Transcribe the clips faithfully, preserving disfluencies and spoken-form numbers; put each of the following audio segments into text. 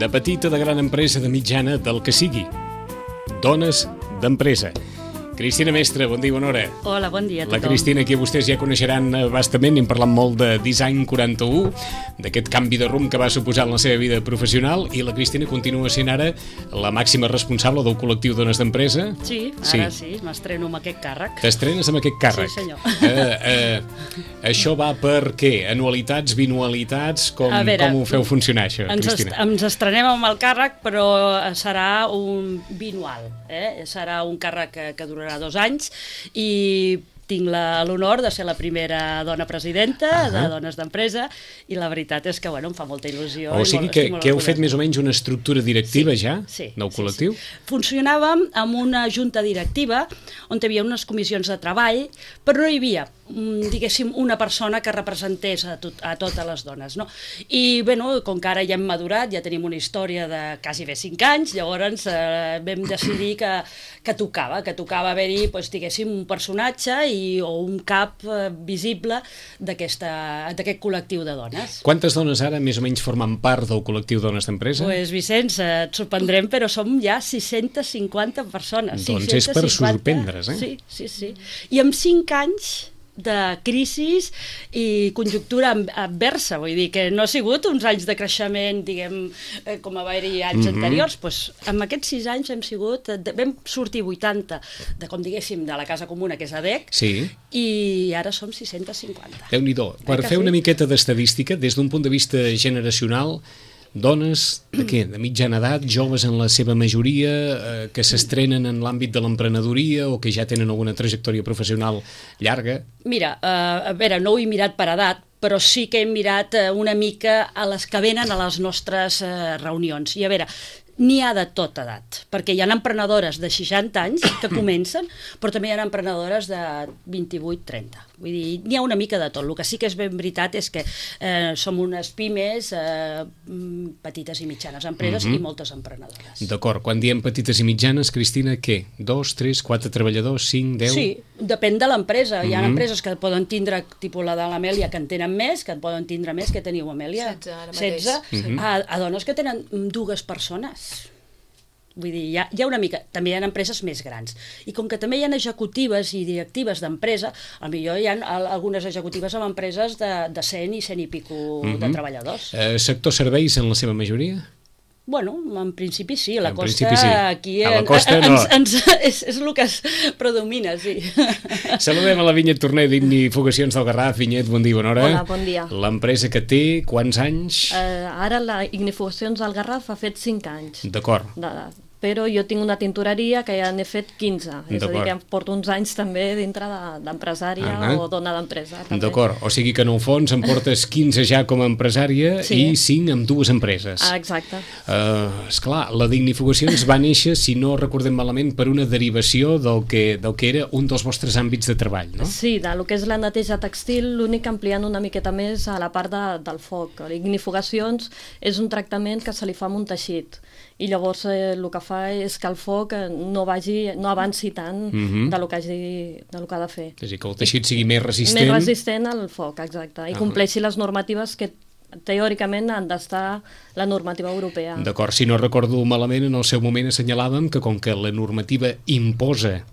De petita, de gran empresa, de mitjana, del que sigui. Dones d'empresa. Cristina Mestre, bon dia, bona hora. Hola, bon dia a tothom. La Cristina, que vostès ja coneixeran bastament, hem parlat molt de Design quaranta-u, d'aquest canvi de rumb que va suposar en la seva vida professional, i la Cristina continua sent ara la màxima responsable del col·lectiu Dones d'Empresa. Sí, ara sí, sí m'estreno amb aquest càrrec. T'estrenes amb aquest càrrec? Sí, senyor. Eh, eh, això va per què? Anualitats, binualitats? Com, veure, com ho feu funcionar, això, ens Cristina? Est ens estrenem amb el càrrec, però serà un binual. Eh? Serà un càrrec que, que durarà dos anys i tinc l'honor de ser la primera dona presidenta uh -huh. de Dones d'Empresa i la veritat és que bueno, em fa molta il·lusió. O sigui que, que heu fet més o menys una estructura directiva sí, ja sí, del col·lectiu? Sí, sí. Funcionàvem amb una junta directiva on hi havia unes comissions de treball, però no hi havia diguéssim, una persona que representés a, tot, a totes les dones, no? I, bueno, com que ara ja hem madurat, ja tenim una història de quasi bé cinc anys, llavors eh, vam decidir que, que tocava, que tocava haver-hi, doncs, diguéssim, un personatge i, o un cap eh, visible d'aquest col·lectiu de dones. Quantes dones ara més o menys formen part del col·lectiu Dones d'Empresa? Doncs, Vicenç, et sorprendrem, però som ja sis-centes cinquanta persones. Doncs és per sorprendre's, eh? Sí, sí, sí. I amb cinc anys de crisi i conjuntura adversa, vull dir que no ha sigut uns anys de creixement, diguem, com va haver-hi anys mm-hmm. anteriors, doncs amb aquests sis anys hem sigut, vam sortir vuitanta, de, com diguéssim, de la casa comuna, que és A D E C, sí. i ara som sis-centes cinquanta. Déu-n'hi-do. Per eh fer sí? una miqueta d'estadística, des d'un punt de vista generacional, dones de què? De mitjana edat, joves en la seva majoria, eh, que s'estrenen en l'àmbit de l'emprenedoria o que ja tenen alguna trajectòria professional llarga? Mira, eh, a veure, no ho he mirat per edat, però sí que he mirat eh, una mica a les que venen a les nostres eh, reunions. I a veure, n'hi ha de tota edat, perquè hi ha emprenedores de seixanta anys que comencen, però també hi ha emprenedores de vint-i-vuit trenta. Vull dir, n'hi ha una mica de tot. El que sí que és ben veritat és que eh, som unes pimes, eh, petites i mitjanes empreses mm-hmm. i moltes emprenedores. D'acord. Quan diem petites i mitjanes, Cristina, què? Dos, tres, quatre treballadors, cinc, deu? Sí, depèn de l'empresa. Mm-hmm. Hi ha empreses que poden tindre, tipus la de l'Amèlia, que en tenen més, que en poden tindre més, que teniu, Amèlia? setze, ara mateix. setze, mm-hmm. a, a dones que tenen dues persones. Vull dir, hi ha, hi ha una mica, també hi ha empreses més grans. I com que també hi ha executives i directives d'empresa, potser hi ha algunes executives amb empreses de, de cent i cent i pico mm-hmm. de treballadors. Eh, sector serveis en la seva majoria? Bueno, en principi sí, la en costa sí. aquí a la costa en, no. ens, ens, és, és el que es predomina, sí. Saludem a la Vinyet Torner d'Ignifugacions del Garraf. Vinyet, bon dia, bona hora. Hola, bon dia. L'empresa que té, quants anys? Uh, ara la Ignifugacions del Garraf ha fet cinc anys. D'acord. Però jo tinc una tintoreria que ja n'he fet quinze, és a dir, que em porto uns anys també dintre d'empresària de, o dona d'empresa. D'acord, o sigui que en el fons em portes quinze ja com a empresària sí. i cinc amb dues empreses. Ah, exacte. Uh, esclar, la d'Ignifugacions va néixer, si no recordem malament, per una derivació del que, del que era un dels vostres àmbits de treball, no? Sí, del que és la neteja textil, l'únic ampliant una miqueta més a la part de, del foc. L'Ignifugacions és un tractament que se li fa amb un teixit, i llavors eh, el que fa és que el foc no vagi, no avanci tant mm-hmm. de, lo que hagi, de lo que ha de fer. És a dir, que el teixit sigui més resistent. Més resistent al foc, exacte, i uh-huh. compleixi les normatives que teòricament han d'estar la normativa europea. D'acord, si no recordo malament, en el seu moment assenyalàvem que com que la normativa imposa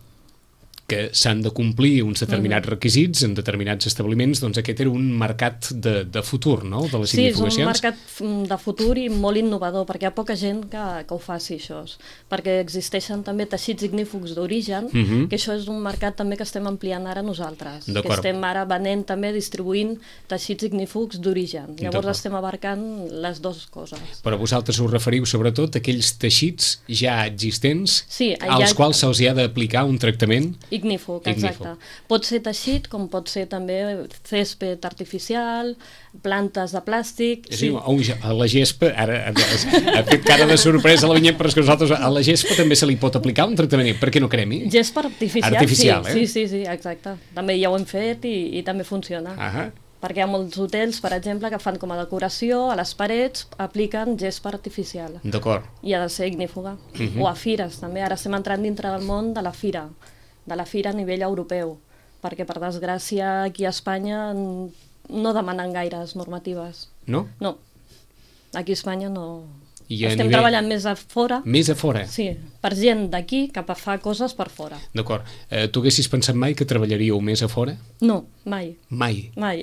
que s'han de complir uns determinats mm-hmm. requisits en determinats establiments, doncs aquest era un mercat de, de futur, no?, de les ignifugacions. Sí, és un mercat de futur i molt innovador, perquè hi ha poca gent que, que ho faci, això. Perquè existeixen també teixits ignífugs d'origen, mm-hmm. que això és un mercat també que estem ampliant ara nosaltres. Que estem ara venent també, distribuint teixits ignífugs d'origen. Llavors estem abarcant les dues coses. Però vosaltres us referiu sobretot a aquells teixits ja existents sí, als ha... quals se'ls ha d'aplicar un tractament ignífug, exacte. Pot ser teixit, com pot ser també césped artificial, plantes de plàstic... Sí, sí. A la gespa, ara ha fet cara de sorpresa a la Vinyet, però és que nosaltres a la gespa també se li pot aplicar un tractament, per què no cremi? Gespa artificial, artificial sí, eh? sí, sí, sí, exacte. També ja ho hem fet i, i també funciona. Ahà. Perquè hi ha molts hotels, per exemple, que fan com a decoració, a les parets apliquen gespa artificial. D'acord. I ha de ser ignífuga. Uh-huh. O a fires, també. Ara estem entrant dintre del món de la fira, de la fira a nivell europeu, perquè, per desgràcia, aquí a Espanya no demanen gaires normatives. No? No. Aquí a Espanya no... I a Estem nivell... treballant més a fora. Més a fora? Sí, per gent d'aquí cap a fa coses per fora. D'acord. Eh, tu haguessis pensat mai que treballaríeu més a fora? No, mai. Mai? Mai.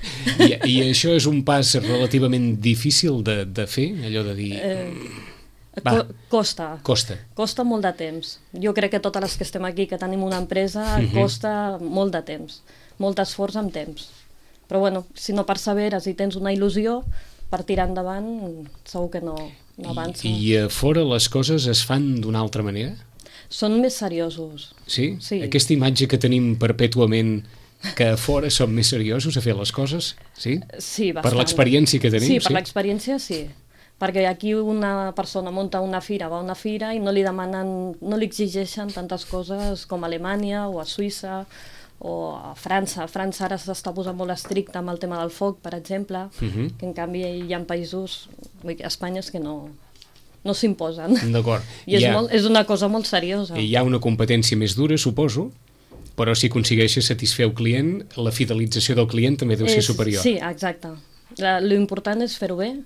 I, i això és un pas relativament difícil de, de fer, allò de dir... Eh, Va, co costa. Costa. Costa molt de temps. Jo crec que totes les que estem aquí, que tenim una empresa, uh-huh. costa molt de temps. Molt esforç amb temps. Però bueno, si no perseveres i tens una il·lusió, per tirar endavant segur que no, no avança. I, I a fora les coses es fan d'una altra manera? Són més seriosos. Sí? Sí. Aquesta imatge que tenim perpètuament que a fora som més seriosos a fer les coses? Sí? Sí, bastant. Per l'experiència que tenim? Sí, per sí? l'experiència sí. Perquè aquí una persona munta una fira, va a una fira i no li demanen, no li exigeixen tantes coses com a Alemanya o a Suïssa o a França. A França ara s'està posant molt estricte amb el tema del foc, per exemple, uh-huh. que en canvi hi ha països, a Espanya, és que no, no s'imposen. D'acord. I és, ha, molt, és una cosa molt seriosa. Hi ha una competència més dura, suposo, però si aconsegueixes satisfer el client, la fidelització del client també deu és, ser superior. Sí, exacte. L'important és fer-ho bé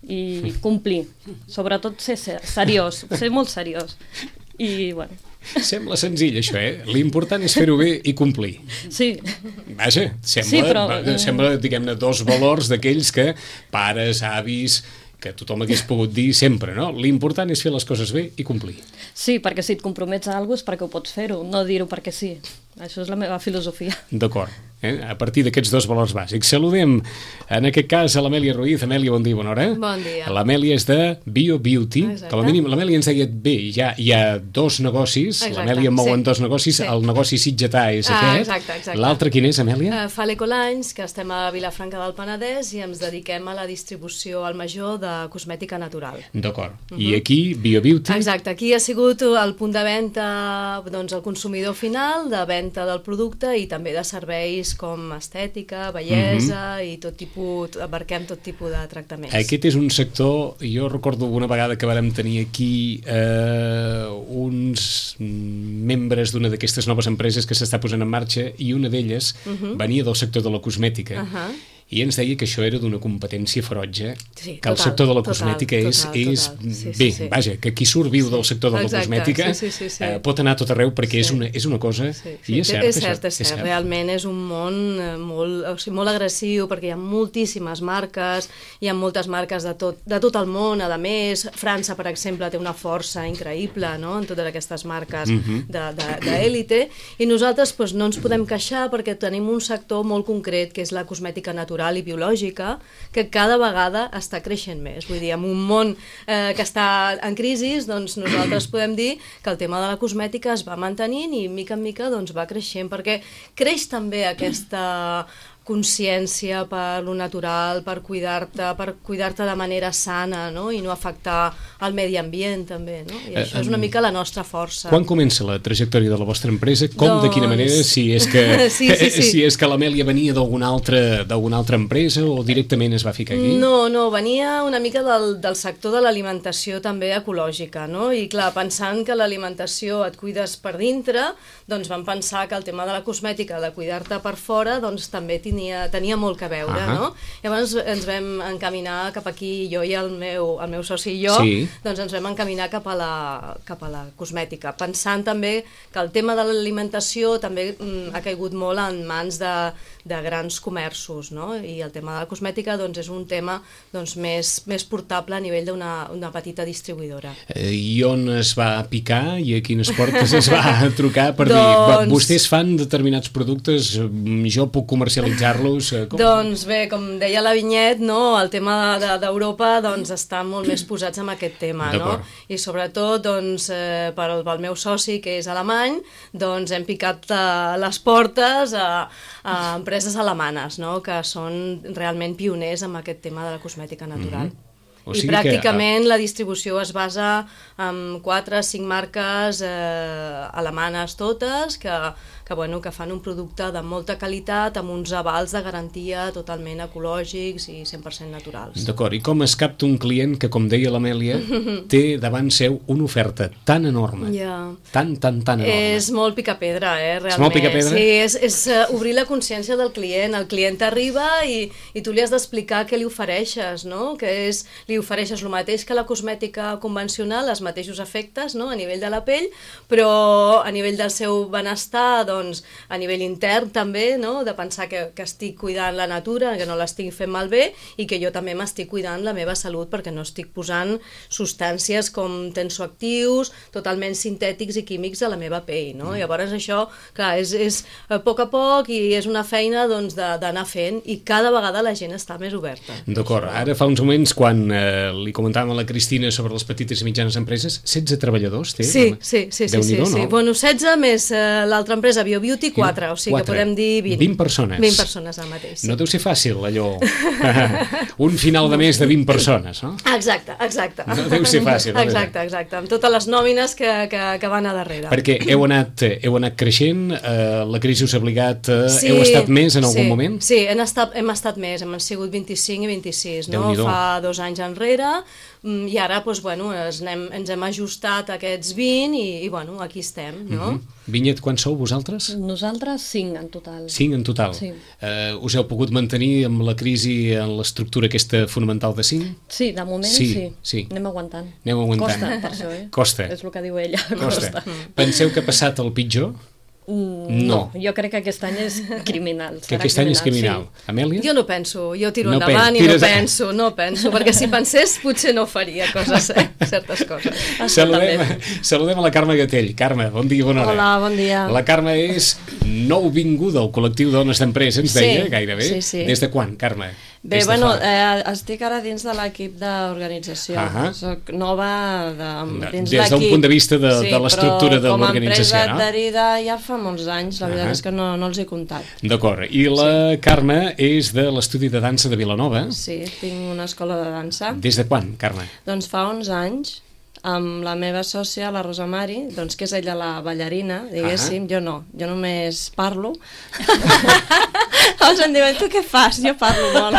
i complir. Sobretot ser seriós, ser molt seriós. I, bueno... Sembla senzill, això, eh? L'important és fer-ho bé i complir. Sí. Vaja, sembla, sí, però... sembla diguem-ne, dos valors d'aquells que pares, avis, que tothom hagués pogut dir sempre, no? L'important és fer les coses bé i complir. Sí, perquè si et compromets a alguna cosa és perquè ho pots fer-ho, no dir-ho perquè sí. Això és la meva filosofia. D'acord. Eh? A partir d'aquests dos valors bàsics. Saludem, en aquest cas, a l'Amèlia Ruiz. Amèlia, bon dia, bona hora. Bon dia. L'Amèlia és de Bio Beauty. Exacte. Com a mínim, l'Amèlia ens deia, bé, hi ha, hi ha dos negocis. L'Amèlia mou en sí. dos negocis. Sí. El negoci sitgetà és ah, aquest. Exacte, exacte. L'altre quin és, Amèlia? Uh, fa l'Ecolines, que estem a Vilafranca del Penedès i ens dediquem a la distribució al major de cosmètica natural. D'acord. Uh-huh. I aquí, Bio Beauty? Exacte. Aquí ha sigut el punt de venda, doncs, el consumidor final, de venda del producte i també de serveis com estètica, bellesa uh-huh. i tot tipus, abarquem tot tipus de tractaments. Aquest és un sector, jo recordo una vegada que vàrem tenir aquí eh, uns membres d'una d'aquestes noves empreses que s'està posant en marxa i una d'elles uh-huh. venia del sector de la cosmètica. Uh-huh. I ens deia que això era d'una competència ferotge, sí, que total, el sector de la cosmètica total, és, total, és total. Sí, bé, sí, sí. vaja, que qui surt viu sí. del sector de la Exacte, cosmètica sí, sí, sí, sí. Eh, pot anar a tot arreu perquè sí. és, una, és una cosa... Sí, sí. I és cert, és cert, això, és cert, és cert. Realment és un món molt, o sigui, molt agressiu perquè hi ha moltíssimes marques, hi ha moltes marques de tot, de tot el món, a més, França, per exemple, té una força increïble, no?, en totes aquestes marques uh-huh. d'élite, i nosaltres doncs, no ens podem queixar perquè tenim un sector molt concret que és la cosmètica natural i biològica, que cada vegada està creixent més. Vull dir, en un món eh, que està en crisi, doncs nosaltres podem dir que el tema de la cosmètica es va mantenint i mica en mica doncs, va creixent, perquè creix també aquesta consciència per lo natural, per cuidar-te, per cuidar-te de manera sana, no? I no afectar el medi ambient també, no? I això és una mica la nostra força. Quan comença la trajectòria de la vostra empresa? Com, doncs... de quina manera? Si és que, sí, sí, sí. Si és que l'Amèlia venia d'alguna altra, d'alguna altra empresa o directament es va ficar aquí? No, no, venia una mica del, del sector de l'alimentació també ecològica, no? I clar, pensant que l'alimentació et cuides per dintre, doncs vam pensar que el tema de la cosmètica, de cuidar-te per fora, doncs també tindria Tenia, tenia molt que veure, uh-huh. no? Llavors ens vam encaminar cap aquí, jo i el meu, el meu soci i jo, sí. doncs ens vam encaminar cap a, la, cap a la cosmètica, pensant també que el tema de l'alimentació també mm, ha caigut molt en mans de, de grans comerços, no? I el tema de la cosmètica doncs, és un tema doncs, més, més portable a nivell d'una una petita distribuïdora. Eh, I on es va picar i a quines portes es va trucar per doncs... dir, vostès fan determinats productes, jo puc comercialitzar los, com... Doncs bé, com deia la Vinyet, no, el tema d'Europa de, doncs, està molt més posats en aquest tema, no? I sobretot doncs, eh, per el, pel meu soci, que és alemany, doncs hem picat eh, les portes a, a empreses alemanes, no? Que són realment pioners en aquest tema de la cosmètica natural. Mm-hmm. O sigui I pràcticament que... la distribució es basa en quatre o cinc marques eh, alemanes totes, que que, bueno, que fan un producte de molta qualitat, amb uns avals de garantia totalment ecològics i cent per cent naturals. D'acord, i com es capta un client que, com deia l'Amèlia, té davant seu una oferta tan enorme, yeah. tan, tan, tan enorme. És molt picapedra, eh, realment. És molt picapedra? Sí, és, és uh, obrir la consciència del client. El client arriba i, i tu li has d'explicar què li ofereixes, no? Que és, li ofereixes el mateix que la cosmètica convencional, els mateixos efectes, no? A nivell de la pell, però a nivell del seu benestar, doncs, a nivell intern també, no? De pensar que, que estic cuidant la natura, que no l'estic fent malbé i que jo també m'estic cuidant la meva salut perquè no estic posant substàncies com tensoactius, totalment sintètics i químics a la meva pell, no? Mm. Llavors això, clar, és, és a poc a poc i és una feina doncs, d'anar fent i cada vegada la gent està més oberta. D'acord, ara fa uns moments quan eh, li comentàvem a la Cristina sobre les petites i mitjanes empreses, setze treballadors té? Sí, sí, sí, sí, sí, sí. No? Bueno, setze més eh, l'altra empresa BioBeauty, quatre, o sigui quatre. Que podem dir vint. vint persones. vint persones al mateix. Sí. No deu ser fàcil, allò, un final de mes de vint persones, no? Exacte, exacte. No deu ser fàcil. No? Exacte, exacte, amb totes les nòmines que, que, que van a darrere. Perquè heu anat, heu anat creixent, eh, la crisi us ha obligat, eh, sí, heu estat més en algun sí, moment? Sí, hem estat, hem estat més, hem sigut vint-i-cinc i vint-i-sis, no? Fa dos anys enrere, i ara doncs, bueno, ens, hem, ens hem ajustat a aquests vint i, i bueno, aquí estem, no? Uh-huh. Vinyet, quan sou vosaltres? Nosaltres cinc en total. Cinc en total? Sí. Uh, us heu pogut mantenir amb la crisi en l'estructura aquesta fonamental de cinc? Sí, de moment sí. sí. sí. Anem aguantant. Aneu aguantant. Costa, per això, eh? Costa. És el que diu ella. Costa. Costa. Penseu que ha passat el pitjor? Mm, no. no, jo crec que aquest any és criminal. Que aquest any és criminal. Sí. Amèlia? Jo no penso, jo tiro no endavant pen... i no penso, no penso, perquè si pensés potser no faria coses, eh? certes coses. Saludem, saludem a la Carme Gatell. Carme, bon dia, bona hora. Hola, bon dia. La Carme és nouvinguda al col·lectiu Dones d'Empresa, ens deia, sí, gairebé. Sí, sí. Des de quan, Carme? Bé, bueno, eh, estic ara dins de l'equip d'organització. Uh -huh. Soc nova de, dins Des d'un punt de vista de, sí, de l'estructura de l'organització, no? Com a empresa adherida ja fa molts anys, la veritat uh -huh. és que no, no els he comptat. D'acord. I la sí. Carme és de l'estudi de dansa de Vilanova. Sí, tinc una escola de dansa. Des de quan, Carme? Doncs fa onze anys, amb la meva sòcia, la Rosa Mari, doncs que és ella la ballarina, diguéssim, uh -huh. jo no, jo només parlo. Llavors em diuen, tu què fas? Jo parlo molt.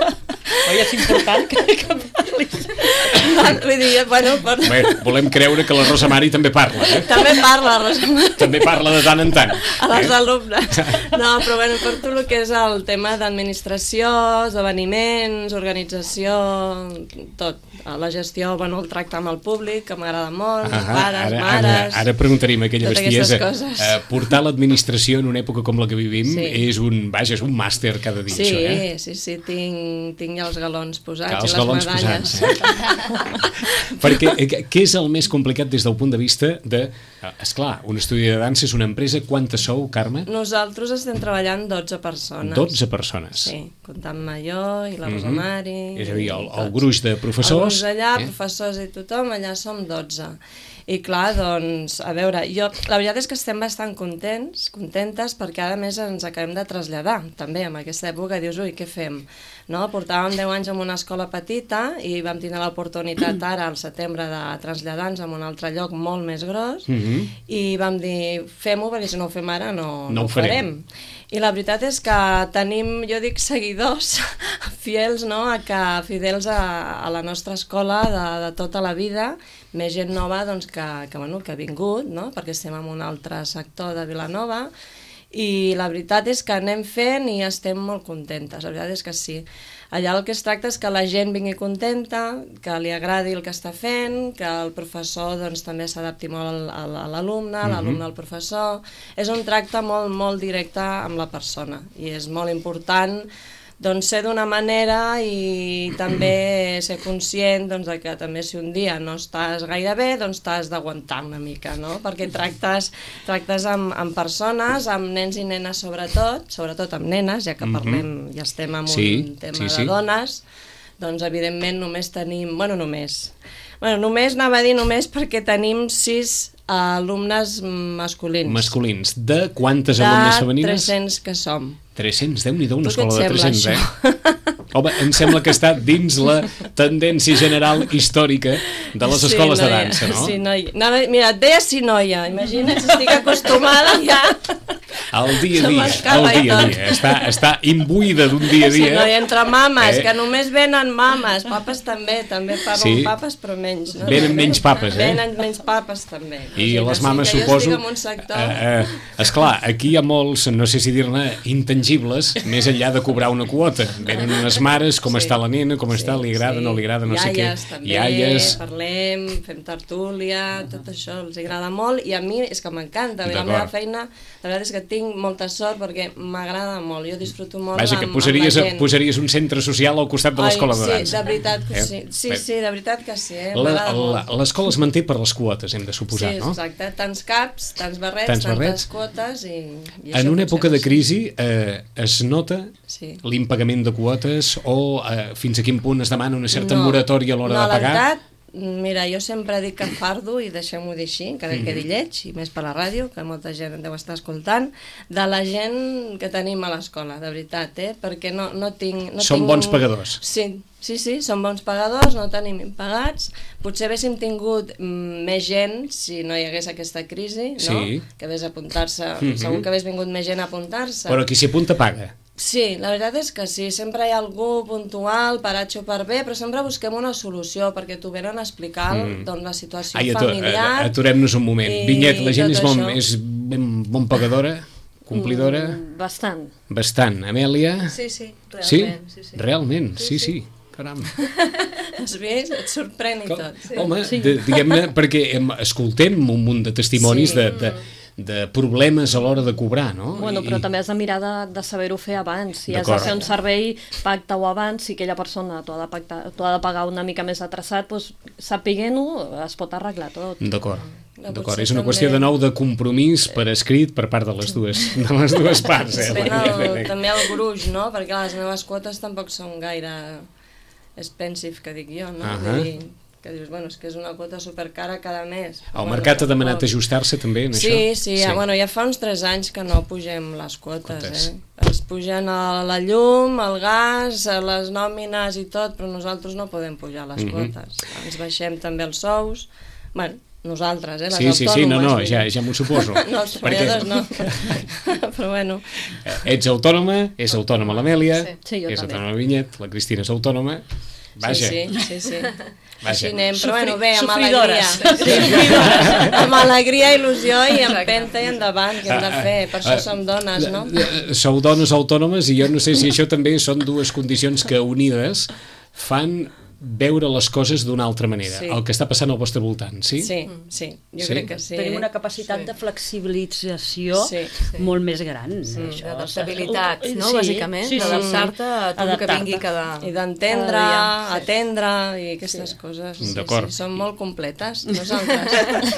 Oi, és important que, que parlis. Vull dir, bueno, per... Bé, volem creure que la Rosa Mari també parla, eh? També parla, la Rosa Mari. També parla de tant en tant. A les eh? alumnes. No, però bueno, per tot el que és el tema d'administració, esdeveniments, organització, tot. La gestió, bueno, el tracte amb el públic, que m'agrada molt, uh -huh. pares, ara, mares... Ara, ara preguntaríem aquella bestiesa. Uh, portar l'administració en una època com la que vivim sí. és un, vaja, és un màster cada dia, sí, això, eh? Sí, sí, tinc, tinc ja els galons posats ja, els i les galons medalles. Posats, eh? Perquè, què és el més complicat des del punt de vista de... Esclar, un estudi de dansa és una empresa. Quantes sou, Carme? Nosaltres estem treballant dotze persones. dotze persones. Sí, comptant-me jo i la Rosa Mari. Uh -huh. És a dir, el, el gruix de professors. El gruix allà, eh? Professors i tothom, allà som dotze. I clar, doncs, a veure, jo, la veritat és que estem bastant contents, contentes, perquè ara més ens acabem de traslladar, també, en aquesta època, dius, ui, què fem? No? Portàvem deu anys en una escola petita i vam tindre l'oportunitat ara, al setembre, de traslladar-nos a un altre lloc molt més gros, mm -hmm. i vam dir, fem-ho, perquè si no ho fem ara no, no, no ho farem. farem. I la veritat és que tenim, jo dic, seguidors fiels, no?, a que, fidels a, a la nostra escola de, de tota la vida, més gent nova doncs, que, que, bueno, que ha vingut, no?, perquè estem en un altre sector de Vilanova, i la veritat és que anem fent i estem molt contentes, la veritat és que sí. Allà el que es tracta és que la gent vingui contenta, que li agradi el que està fent, que el professor doncs, també s'adapti molt a l'alumne, mm -hmm. l'alumne al professor. És un tracte molt, molt directe amb la persona i és molt important doncs, ser d'una manera i també ser conscient doncs, de que també si un dia no estàs gaire bé, doncs t'has d'aguantar una mica, no? Perquè tractes, tractes amb, amb persones, amb nens i nenes sobretot, sobretot amb nenes, ja que parlem, ja estem en un sí, tema sí, sí. de dones, doncs evidentment només tenim, bueno només, bueno només anava a dir només perquè tenim sis alumnes masculins. Masculins. De quantes alumnes femenines? De tres-cents que som. tres-cents, Déu-n'hi-do, una escola de tres-cents, eh? Home, em sembla que està dins la tendència general històrica de les escoles sí, de dansa, no? Sí, noia. No, mira, et deia sí, noia. Imagina't, si estic acostumada ja... El dia a dia, el dia a dia. Està, està imbuïda d'un dia a dia. Sí, no, i entre mames, eh? que només venen mames, papes també, també paven sí. papes, però menys. No? Venen menys papes, eh? Venen menys papes, també. I o sigui, les mames, sí, suposo... Jo estic en un sector... Eh, eh, esclar, aquí hi ha molts, no sé si dir-ne, intangibles, més enllà de cobrar una quota. Venen unes mares, com sí. està la nena, com sí, està, li agrada, sí. no li agrada, no Iaies, sé què. També, Iaies, parlem, fem tertúlia, tot això els agrada molt, i a mi és que m'encanta. La meva feina, la veritat és que tinc molta sort perquè m'agrada molt, jo disfruto molt Vaja, amb, que posaries, amb la gent. Posaries un centre social al costat de l'escola de dansa. Sí, de veritat que sí. Sí, sí, de veritat que sí. Eh? L'escola es manté per les quotes, hem de suposar, sí, no? Sí, exacte. Tants caps, tants barrets, tants barrets. tantes quotes i... i en una època de crisi eh, es nota sí. l'impagament de quotes o eh, fins a quin punt es demana una certa no, moratòria a l'hora no, de pagar? No, la veritat, mira, jo sempre dic que fardo, i deixem-ho dir així, que mm. quedi lleig, i més per la ràdio, que molta gent deu estar escoltant, de la gent que tenim a l'escola, de veritat, eh? Perquè no, no tinc... No Són tinc... bons pagadors. Sí, sí, sí, són bons pagadors, no tenim impagats. Potser haguéssim tingut mm, més gent si no hi hagués aquesta crisi, no? Sí. Que hagués apuntar-se, mm -hmm. segur que hagués vingut més gent a apuntar-se. Però qui s'hi apunta paga. Sí, la veritat és que sí, sempre hi ha algú puntual, paratxo per bé, però sempre busquem una solució, perquè t'ho venen a explicar mm. doncs, la situació Ai, familiar. Aturem-nos un moment. Vinyet, la gent és, bon, és ben bon pagadora, complidora? Mm, bastant. Bastant. Amèlia? Sí, sí, realment. Sí? sí, sí. Realment, sí, sí. sí. sí. Caram. Has vist? Et sorprèn i tot. Sí. Home, sí. diguem-ne, perquè hem, escoltem un munt de testimonis sí. de... de de problemes a l'hora de cobrar, no? Bueno, però I... també has de mirar de, de saber-ho fer abans. Si has de fer un servei, pacta-ho abans. Si aquella persona t'ho ha, ha de pagar una mica més atrasat, doncs, sapiguent-ho, es pot arreglar tot. D'acord. D'acord, és una qüestió de nou de compromís per escrit per part de les dues, de les dues parts. Eh? El, també el gruix, no? Perquè les meves quotes tampoc són gaire expensive, que dic jo, no? Uh -huh. Dir, que dius, bueno, és que és una quota supercara cada mes. El bueno, mercat ha demanat ajustar-se també en sí, això? Sí, sí, ja, bueno, ja fa uns tres anys que no pugem les quotes, quotes. eh? Es pugen a la llum, el gas, a les nòmines i tot, però nosaltres no podem pujar les uh -huh. quotes. Ens baixem també els sous, bueno, nosaltres, eh, les sí, autònomes. Sí, sí, no, no, ja, ja m'ho suposo. No, els treballadors no, però bueno. Ets autònoma, és autònoma l'Amèlia, sí. Sí, és també. autònoma la Vinyet, la Cristina és autònoma. Vaja. Sí, sí, sí, sí. Vaja. Així anem, però bueno, bé, amb Sofridores. alegria. Sí, sofridores. Amb alegria, il·lusió i empenta i endavant, que hem de fer. Per això som dones, no? Sou dones autònomes i jo no sé si això també són dues condicions que unides fan veure les coses d'una altra manera, sí. El que està passant al vostre voltant, sí? Sí, sí, jo sí? crec que sí. Tenim una capacitat sí. de flexibilització sí. molt més gran. Sí. D'adaptabilitat, no? Sí. Bàsicament, sí, sí. d'adaptar-te a tot el que vingui cada... I d'entendre, sí. atendre, i aquestes sí. coses. Sí, D'acord. Sí, som molt completes, nosaltres.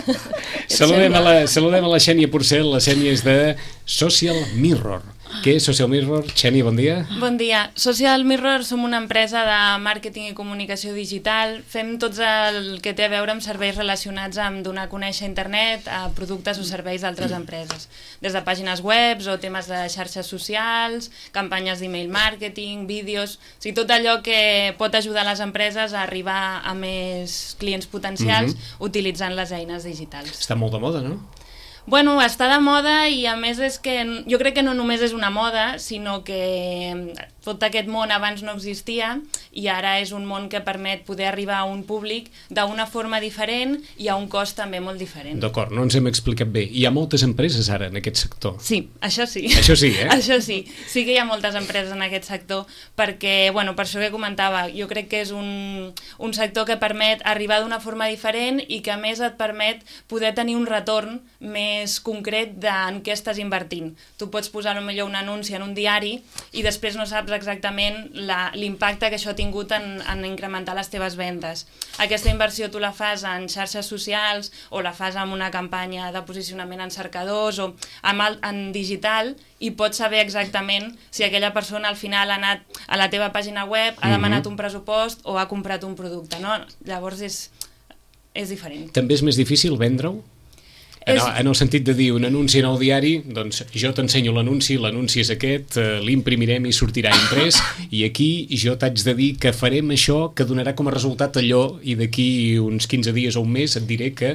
saludem, a la, saludem a la Xènia Porcel, la Xènia és de Social Mirror. Què és Social Mirror? Xènia, bon dia. Bon dia. Social Mirror som una empresa de màrqueting i comunicació digital. Fem tot el que té a veure amb serveis relacionats amb donar a conèixer internet a productes o serveis d'altres empreses. Des de pàgines web o temes de xarxes socials, campanyes d'email marketing, vídeos... O sigui, tot allò que pot ajudar les empreses a arribar a més clients potencials mm-hmm. utilitzant les eines digitals. Està molt de moda, no? Bueno, està de moda i a més és que jo crec que no només és una moda, sinó que tot aquest món abans no existia i ara és un món que permet poder arribar a un públic d'una forma diferent i a un cost també molt diferent. D'acord, no ens hem explicat bé. Hi ha moltes empreses ara en aquest sector. Sí, això sí. Això sí, eh? Això sí. Sí que hi ha moltes empreses en aquest sector perquè, bueno, per això que comentava, jo crec que és un, un sector que permet arribar d'una forma diferent i que a més et permet poder tenir un retorn més concret d'en què estàs invertint. Tu pots posar potser un anunci en un diari i després no saps exactament l'impacte que això ha tingut en, en incrementar les teves vendes. Aquesta inversió tu la fas en xarxes socials o la fas en una campanya de posicionament en cercadors o en, en digital i pots saber exactament si aquella persona al final ha anat a la teva pàgina web, ha demanat un pressupost o ha comprat un producte, no? Llavors és, és diferent. També és més difícil vendre-ho? En el, en el sentit de dir un anunci en el diari, doncs jo t'ensenyo l'anunci, l'anunci és aquest, eh, l'imprimirem i sortirà imprès, i aquí jo t'haig de dir que farem això que donarà com a resultat allò, i d'aquí uns quinze dies o un mes et diré que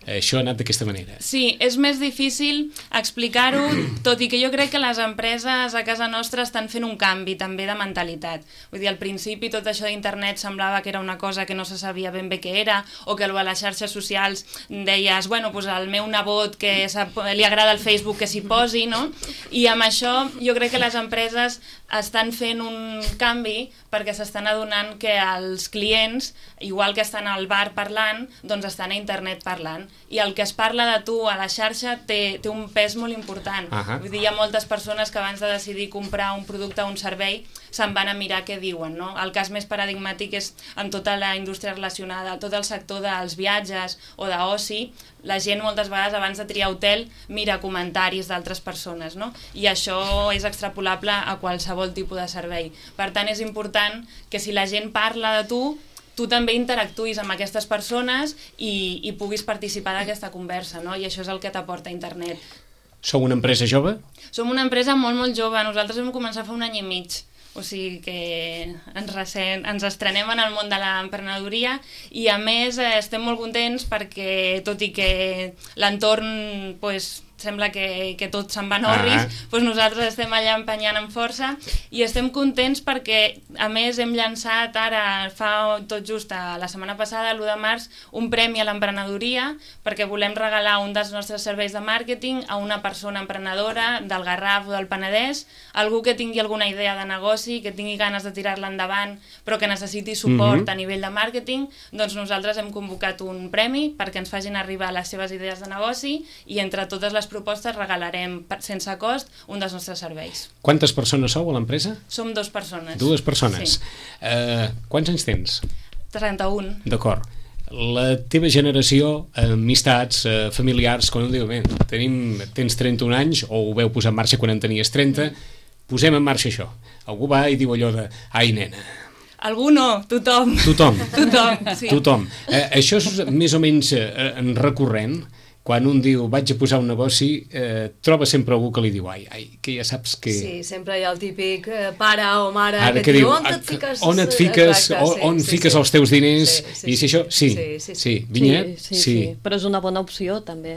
això ha anat d'aquesta manera. Sí, és més difícil explicar-ho, tot i que jo crec que les empreses a casa nostra estan fent un canvi també de mentalitat. Vull dir, al principi tot això d'internet semblava que era una cosa que no se sabia ben bé què era, o que a les xarxes socials deies, bueno, doncs al meu nebot que li agrada el Facebook que s'hi posi, no? I amb això jo crec que les empreses estan fent un canvi perquè s'estan adonant que els clients, igual que estan al bar parlant, doncs estan a internet parlant. I el que es parla de tu a la xarxa té, té un pes molt important. Uh-huh. Vull dir, hi ha moltes persones que abans de decidir comprar un producte o un servei se'n van a mirar què diuen, no? El cas més paradigmàtic és en tota la indústria relacionada, tot el sector dels viatges o d'oci, la gent moltes vegades abans de triar hotel mira comentaris d'altres persones, no? I això és extrapolable a qualsevol tipus de servei. Per tant, és important que si la gent parla de tu, tu també interactuïs amb aquestes persones i, i puguis participar d'aquesta conversa, no? I això és el que t'aporta internet. Sou una empresa jove? Som una empresa molt, molt jove. Nosaltres vam començar fa un any i mig. O sigui que ens, recent, ens estrenem en el món de l'emprenedoria i a més eh, estem molt contents perquè tot i que l'entorn pues, sembla que, que tot se'n va en orris, ah. doncs nosaltres estem allà empenyant amb força i estem contents perquè a més hem llançat ara fa tot just a la setmana passada, l'u de març, un premi a l'emprenedoria perquè volem regalar un dels nostres serveis de màrqueting a una persona emprenedora del Garraf o del Penedès, algú que tingui alguna idea de negoci, que tingui ganes de tirar-la endavant però que necessiti suport mm-hmm. a nivell de màrqueting, doncs nosaltres hem convocat un premi perquè ens facin arribar les seves idees de negoci i entre totes les propostes regalarem sense cost un dels nostres serveis. Quantes persones sou a l'empresa? Som dues persones. Dues persones. Sí. Uh, quants anys tens? trenta-un. D'acord. La teva generació, amistats, uh, familiars, quan diu, bé, tenim, tens trenta-un anys, o ho veu posar en marxa quan en tenies trenta, posem en marxa això. Algú va i diu allò de, ai nena, algú no, tothom. Tothom. Tothom, sí. Tothom. Eh, això és més o menys eh, recurrent. Quan un diu vaig a posar un negoci, eh, troba sempre algú que li diu ai, ai, que ja saps que... Sí, sempre hi ha el típic eh, pare o mare Ara, que, que diu, on a, et fiques... On et fiques, Exacte, on, sí, on sí, fiques sí. els teus diners, sí, sí, i si això... Sí, sí, sí, sí. sí. Vinyet? Sí, sí, sí, sí, però és una bona opció també,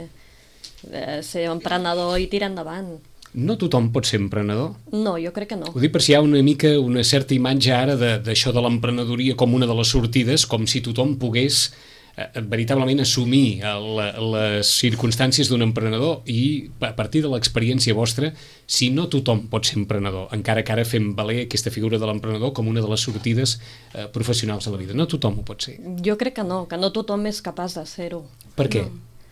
eh, ser emprenedor i tirar endavant. No tothom pot ser emprenedor? No, jo crec que no. Ho dic per si hi ha una mica una certa imatge ara d'això de, de l'emprenedoria com una de les sortides, com si tothom pogués veritablement assumir la, les circumstàncies d'un emprenedor i a partir de l'experiència vostra, si no tothom pot ser emprenedor, encara que ara fem valer aquesta figura de l'emprenedor com una de les sortides eh, professionals de la vida. No tothom ho pot ser. Jo crec que no, que no tothom és capaç de ser-ho. Per què?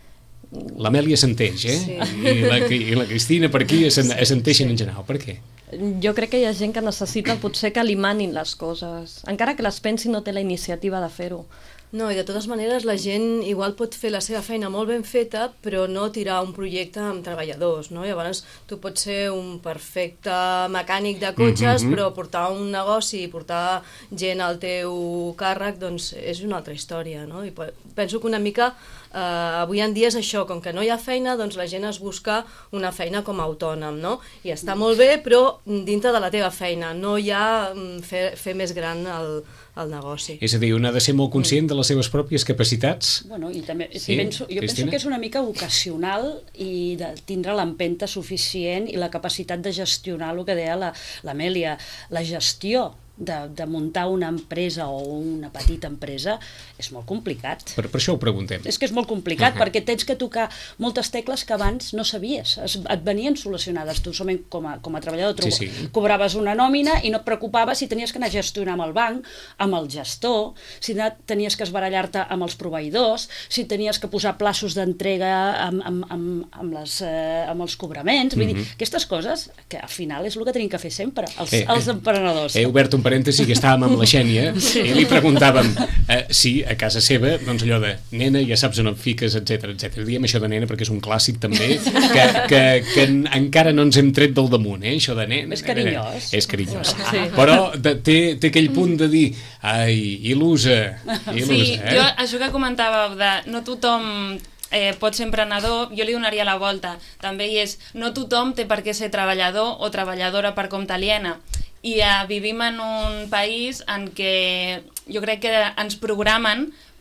No. L'Amèlia s'enteix, eh? Sí. I, la, I la Cristina per aquí s'enteixen sí. en general. Per què? Jo crec que hi ha gent que necessita potser que li manin les coses. Encara que les pensi no té la iniciativa de fer-ho. No, i de totes maneres la gent igual pot fer la seva feina molt ben feta, però no tirar un projecte amb treballadors, no? Llavors tu pots ser un perfecte mecànic de cotxes, mm-hmm. però portar un negoci i portar gent al teu càrrec, doncs és una altra història, no? I penso que una mica eh, avui en dia és això, com que no hi ha feina, doncs la gent es busca una feina com a autònom, no? I està molt bé, però dintre de la teva feina, no hi ha fer, fer més gran el el negoci. És a dir, un ha de ser molt conscient de les seves pròpies capacitats. Bueno, i també, sí, penso, jo Cristina? penso que és una mica vocacional i de tindre l'empenta suficient i la capacitat de gestionar el que deia l'Amèlia, la, la gestió de, de muntar una empresa o una petita empresa és molt complicat. Per, per això ho preguntem. És que és molt complicat, uh-huh. perquè tens que tocar moltes tecles que abans no sabies, es, et venien solucionades. Tu solament com a, com a treballador trobo, sí, sí. cobraves una nòmina i no et preocupaves si tenies que anar a gestionar amb el banc, amb el gestor, si tenies que esbarallar-te amb els proveïdors, si tenies que posar plaços d'entrega amb, amb, amb, amb, les, eh, amb els cobraments. Vull uh-huh. dir, aquestes coses que al final és el que tenim que fer sempre, els, eh, els emprenedors. He obert un parèntesi que estàvem amb la Xènia sí. i li preguntàvem eh, si a casa seva, doncs allò de nena, ja saps on et fiques, etcètera, etcètera. Diem això de nena perquè és un clàssic també que, que, que encara no ens hem tret del damunt, eh? Això de nena. És carinyós. És carinyós. Sí. Però de, té, té aquell punt de dir ai, il·lusa, il·lusa. Sí, eh? jo això que comentàveu de no tothom eh, pot ser emprenedor, jo li donaria la volta. També hi és, no tothom té per què ser treballador o treballadora per compte aliena. I eh, vivim en un país en què jo crec que ens programen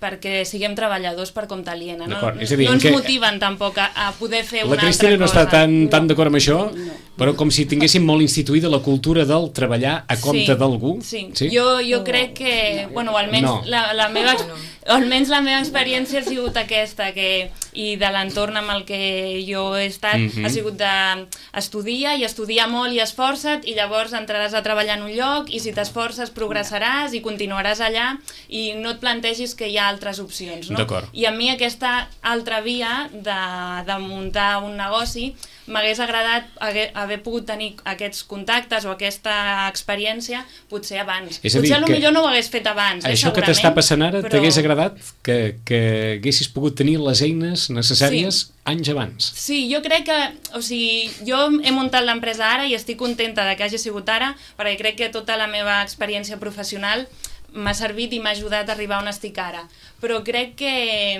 perquè siguem treballadors per compte aliena. No, és a dir, no ens que... motiven tampoc a, a poder fer una altra cosa. La no Cristina no està tan, no. tan d'acord amb això, no. Però com si tinguéssim molt instituïda la cultura del treballar a compte sí, d'algú. Sí, sí. Jo, jo no. crec que, no. bueno, almenys, no. la, la meva, almenys la meva experiència ha sigut aquesta, que, i de l'entorn amb el que jo he estat, mm-hmm. ha sigut d'estudiar, i estudiar molt i esforça't, i llavors entraràs a treballar en un lloc, i si t'esforces progressaràs i continuaràs allà, i no et plantegis que hi ha altres opcions, no? I a mi aquesta altra via de, de muntar un negoci m'hagués agradat haver, haver pogut tenir aquests contactes o aquesta experiència potser abans. És a dir, potser potser millor no ho hagués fet abans, això eh, que t'està passant ara però... t'hagués agradat que, que haguessis pogut tenir les eines necessàries sí. anys abans. Sí, jo crec que, o sigui, jo he muntat l'empresa ara i estic contenta de que hagi sigut ara, perquè crec que tota la meva experiència professional m'ha servit i m'ha ajudat a arribar on estic ara. Però crec que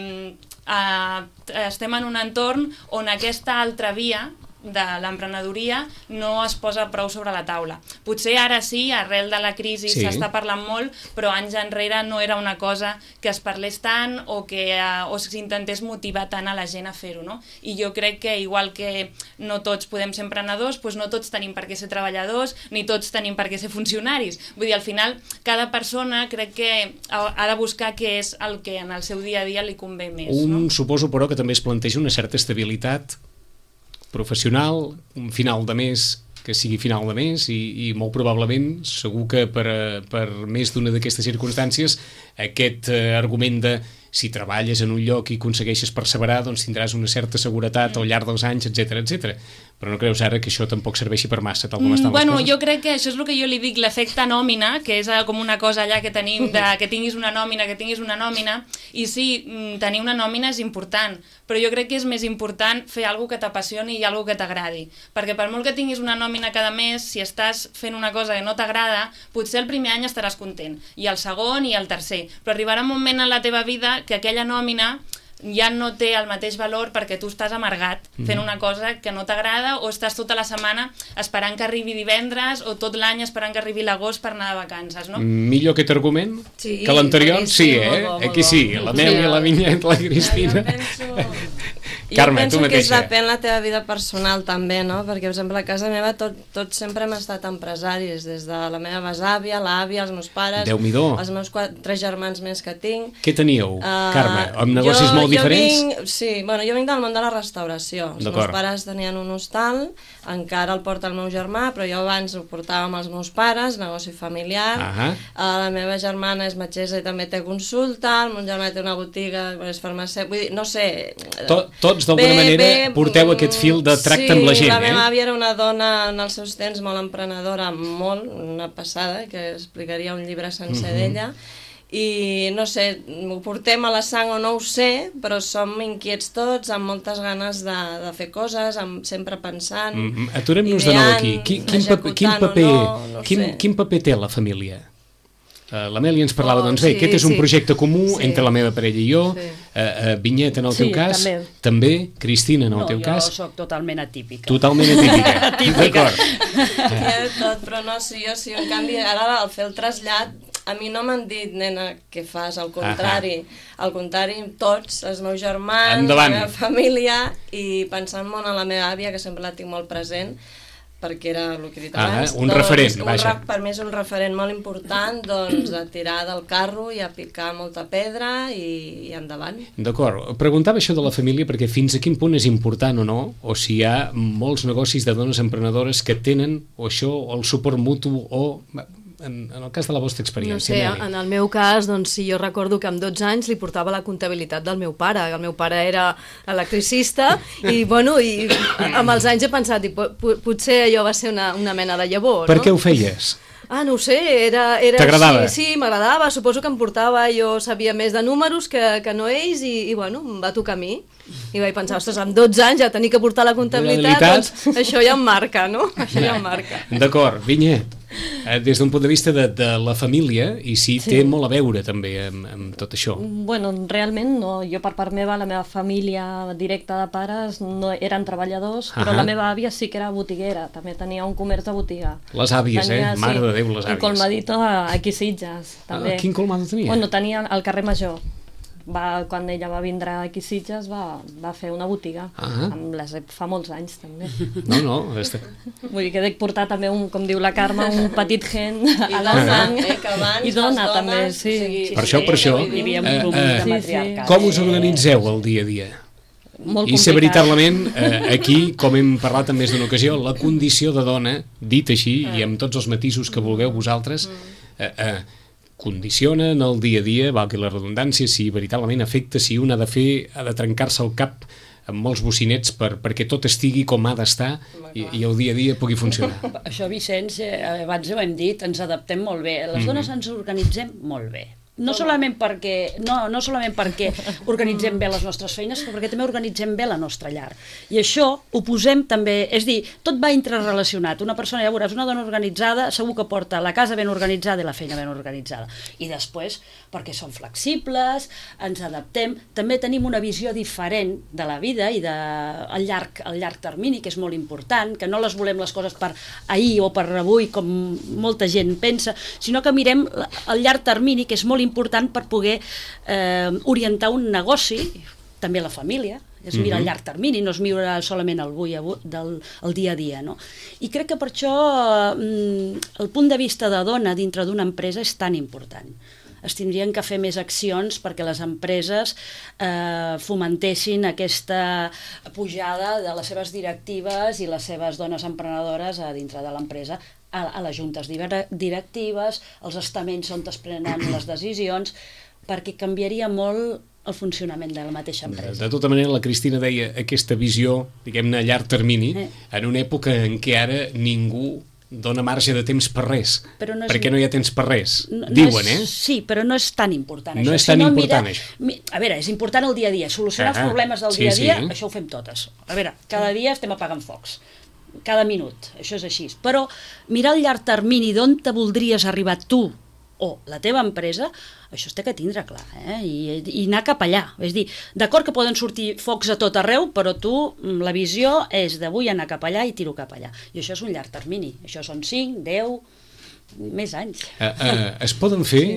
eh, estem en un entorn on aquesta altra via de l'emprenedoria no es posa prou sobre la taula. Potser ara sí, arrel de la crisi sí. s'està parlant molt, però anys enrere no era una cosa que es parlés tant o que eh, o s'intentés motivar tant a la gent a fer-ho, no? I jo crec que igual que no tots podem ser emprenedors, doncs no tots tenim per què ser treballadors, ni tots tenim per què ser funcionaris. Vull dir, al final, cada persona crec que ha de buscar què és el que en el seu dia a dia li convé més. Un, no? Suposo, però, que també es planteja una certa estabilitat professional, un final de mes que sigui final de mes i, i molt probablement, segur que per, per més d'una d'aquestes circumstàncies, aquest eh, argument de si treballes en un lloc i aconsegueixes perseverar, doncs tindràs una certa seguretat al llarg dels anys, etcètera, etcètera. Però no creus ara que això tampoc serveixi per massa, tal com estan mm, bueno, les coses? Jo crec que això és el que jo li dic, l'efecte nòmina, que és com una cosa allà que tenim, de, que tinguis una nòmina, que tinguis una nòmina, i sí, tenir una nòmina és important, però jo crec que és més important fer alguna que t'apassioni i alguna que t'agradi, perquè per molt que tinguis una nòmina cada mes, si estàs fent una cosa que no t'agrada, potser el primer any estaràs content, i el segon i el tercer, però arribarà un moment en la teva vida que aquella nòmina ja no té el mateix valor perquè tu estàs amargat fent una cosa que no t'agrada o estàs tota la setmana esperant que arribi divendres o tot l'any esperant que arribi l'agost per anar de vacances, no? Millor aquest argument sí, que l'anterior? Sí, eh? Molt bo, molt Aquí sí, l'Amèlia, la Vinyet, la Cristina... Jo penso... Carme, jo penso que és depèn la teva vida personal també, no? Perquè, per exemple, a casa meva tots tot sempre hem estat empresaris, des de la meva besàvia, l'àvia, els meus pares, Déu-m'hi-do. els meus quatre, tres germans més que tinc. Què teníeu, uh, Carme? Amb negocis jo, molt jo diferents? Vinc, sí, bueno, jo vinc del món de la restauració. Els meus pares tenien un hostal, encara el porta el meu germà, però jo abans ho portava amb els meus pares, negoci familiar. Uh -huh. uh, la meva germana és metgessa i també té consulta, el meu germà té una botiga, és farmacèutic, vull dir, no sé... Tot, tots d'alguna manera bé, porteu aquest fil de tracte sí, amb la gent, la meva eh? àvia era una dona en els seus temps molt emprenedora, molt, una passada, que explicaria un llibre sencer uh-huh. d'ella, i no sé, ho portem a la sang o no ho sé, però som inquiets tots, amb moltes ganes de, de fer coses, amb, sempre pensant, uh-huh. Aturem-nos de nou aquí. Quin, quin, paper, quin, paper, no, no quin, sé. quin paper té la família? Uh, L'Amèlia ens parlava, oh, doncs bé, sí, aquest és un sí. projecte comú sí. entre la meva parella i jo, sí. uh, uh, Vinyet en el sí, teu cas, també. també, Cristina en el no, teu cas. No, jo soc totalment atípica. Totalment atípica, atípica. d'acord. Ja, tot, però no, sí, jo sí, en canvi, ara al fer el trasllat, a mi no m'han dit, nena, què fas, al contrari, uh-huh. al contrari, tots, els meus germans, Endavant. la meva família, i pensant molt en la meva àvia, que sempre la tinc molt present, perquè era el que he dit abans. Ah, un doncs, referent, un vaja. Per mi és un referent molt important, doncs, de tirar del carro i a picar molta pedra i, i endavant. D'acord. Preguntava això de la família perquè fins a quin punt és important o no, o si hi ha molts negocis de dones emprenedores que tenen o això, o el suport mutu, o... En, en el cas de la vostra experiència. No sé, en el meu cas, doncs sí, jo recordo que amb dotze anys li portava la comptabilitat del meu pare. El meu pare era electricista i, bueno, i amb els anys he pensat, i, potser allò va ser una, una mena de llavor, per no? què ho feies? Ah, no ho sé, era... era T'agradava? Sí, sí, m'agradava, suposo que em portava, jo sabia més de números que, que no ells i, i, bueno, em va tocar a mi. I vaig pensar, ostres, amb dotze anys ja tenir que portar la comptabilitat, doncs això ja em marca, no? Això ja em marca. D'acord, Vinyet, des d'un punt de vista de, de la família, i sí, sí, té molt a veure també amb, amb tot això. Bueno, realment no, jo per part meva, la meva família directa de pares no eren treballadors, però uh-huh. la meva àvia sí que era botiguera, també tenia un comerç de botiga. Les àvies, tenia, eh? Mare sí, de Déu, les àvies. Un colmadito aquí a Sitges, també. Ah, quin colmado tenia? Bueno, tenia al carrer Major. va, quan ella va vindre aquí a Sitges va, va fer una botiga, ah. amb les fa molts anys també. No, no. Està... Vull dir que dec portar també, un, com diu la Carme, un petit gen a la dona, sang. Eh, que abans I dona les dones, també, sí. O sigui, per això, per això, hi havia un eh, volum eh, de matriarcat. com us organitzeu el dia a dia? Molt I ser complicat. veritablement, eh, aquí, com hem parlat en més d'una ocasió, la condició de dona, dit així, i amb tots els matisos que vulgueu vosaltres, eh, eh, condiciona en el dia a dia, valgui la redundància, si veritablement afecta, si un ha de fer, ha de trencar-se el cap amb molts bocinets per, perquè tot estigui com ha d'estar i, i el dia a dia pugui funcionar. Això, Vicenç, eh, abans ho hem dit, ens adaptem molt bé. Les dones ens organitzem molt bé. No solament perquè, no, no solament perquè organitzem bé les nostres feines, però perquè també organitzem bé la nostra llar. I això ho posem també, és dir, tot va interrelacionat. Una persona, ja veuràs, una dona organitzada, segur que porta la casa ben organitzada i la feina ben organitzada. I després, perquè som flexibles, ens adaptem, també tenim una visió diferent de la vida i de, al, llarg, al llarg termini, que és molt important, que no les volem les coses per ahir o per avui, com molta gent pensa, sinó que mirem el llarg termini, que és molt important per poder eh, orientar un negoci, també la família, és mirar a llarg termini, no és mirar solament el avui, del el dia a dia, no? I crec que per això eh, el punt de vista de dona dintre d'una empresa és tan important. Es tindrien que fer més accions perquè les empreses eh, fomentessin aquesta pujada de les seves directives i les seves dones emprenedores a dintre de l'empresa, a, a les juntes directives, als estaments on es prenen les decisions, perquè canviaria molt el funcionament de la mateixa empresa. De tota manera, la Cristina deia aquesta visió, diguem-ne, a llarg termini, eh. en una època en què ara ningú dona marge de temps per res, no és, perquè no hi ha temps per res, no, diuen, no és, eh? Sí, però no és tan important no això. És tan si no, important mira, això. Mi, a veure, és important el dia a dia, solucionar ah, els problemes del sí, dia a dia, sí. això ho fem totes. A veure, cada dia estem apagant focs, cada minut, això és així. Però mirar el llarg termini d'on te voldries arribar tu o la teva empresa, això es té que tindre clar, eh? I, i anar cap allà. És dir, d'acord que poden sortir focs a tot arreu, però tu, la visió és d'avui anar cap allà i tiro cap allà. I això és un llarg termini. Això són cinc, deu, més anys. Uh, uh, es poden fer,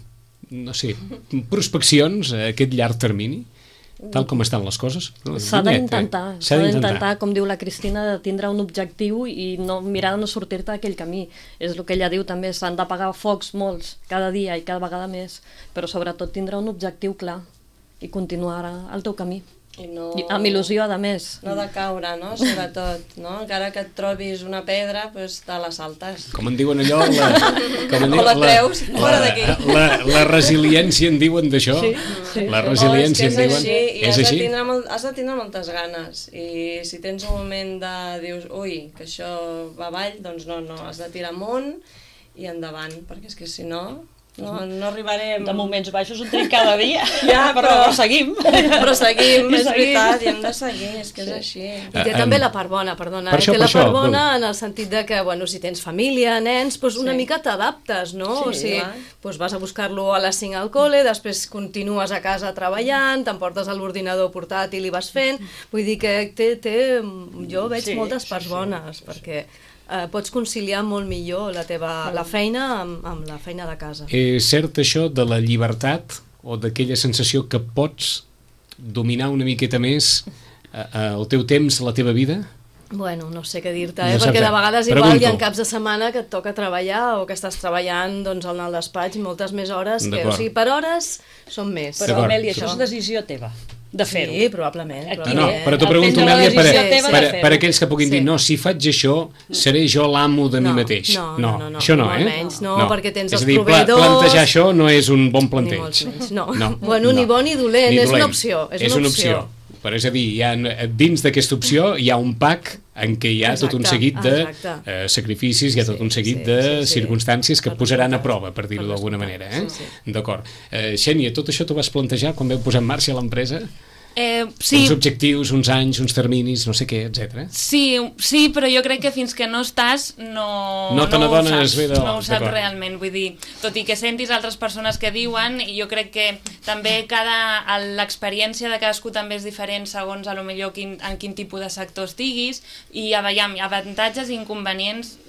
sí. no sé, prospeccions a aquest llarg termini? Tal com estan les coses? S'ha d'intentar, s'ha d'intentar, com diu la Cristina, de tindre un objectiu i no, mirar de no sortir-te d'aquell camí. És el que ella diu també, s'han d'apagar focs molts, cada dia i cada vegada més, però sobretot tindre un objectiu clar i continuar al teu camí. I no, I amb il·lusió, a més. No de caure, no? Sobretot, no? Encara que et trobis una pedra, doncs te la saltes. Com en diuen allò... La, com en o la treus, la, fora d'aquí. La, la, la resiliència en diuen d'això? Sí, sí. La resiliència oh, és en diuen... Així, i és has, així? De tindre molt, has de tindre moltes ganes. I si tens un moment de... dius, ui, que això va avall, doncs no, no, has de tirar amunt i endavant, perquè és que si no... No, no arribarem... De moments baixos un tren cada dia, ja, però, però seguim. Però seguim, és veritat, i hem de seguir, és que és així. I té també la part bona, perdona, per això, té la per part això, bona en el sentit de que, bueno, si tens família, nens, doncs una Sí. mica t'adaptes, no? Sí, o sigui, clar. doncs vas a buscar-lo a les cinc al col·le, després continues a casa treballant, t'emportes a l'ordinador portàtil i vas fent, vull dir que té, té jo veig Sí, moltes sí, parts sí, bones, sí, sí. perquè eh, pots conciliar molt millor la teva la feina amb, amb la feina de casa. És cert això de la llibertat o d'aquella sensació que pots dominar una miqueta més eh, eh, el teu temps, la teva vida? Bueno, no sé què dir-te, No eh? saps perquè de res. vegades igual Pregunto. hi ha caps de setmana que et toca treballar o que estàs treballant doncs, al despatx moltes més hores, que, D'acord. o sigui, per hores són més. Però, D'acord. Amèlia, això és decisió teva, de fer-ho. Sí, probablement. Aquí No, probablement. però t'ho El pregunto, prendre la Amèlia, per, decisió Sí, teva per, de per, fer-ho. aquells que puguin dir, Sí. no, si faig això, seré jo l'amo de mi No, mateix. no, no, no, no, això no, ni eh? molt menys, no, perquè tens És els a dir, pla- proveïdors. plantejar això no és un bon Ni planteig. molts menys, no. No, Bueno, ni no. bo ni dolent, Ni és una dolent. opció. És, És una opció. Però és a dir, hi ha, dins d'aquesta opció hi ha un pack en què hi ha Exacte, tot un seguit de exacte. eh, sacrificis, hi ha tot Sí, un seguit sí, de sí, sí. circumstàncies que Per posaran a descomptat, prova, per dir-ho per d'alguna descomptat, manera. Eh? sí, sí. D'acord. Eh, Xènia, tot això t'ho vas plantejar quan vau posar en marxa l'empresa? Eh, sí, Uns objectius, uns anys, uns terminis, no sé què, etcètera. sí, sí, però jo crec que fins que no estàs no, No te ho n'adones saps, bé de- no ho saps d'acord. realment, vull dir, tot i que sentis altres persones que diuen, i jo crec que també cada l'experiència de cadascú també és diferent segons a lo millor quin, en quin tipus de sector estiguis, i a veure, avantatges i inconvenients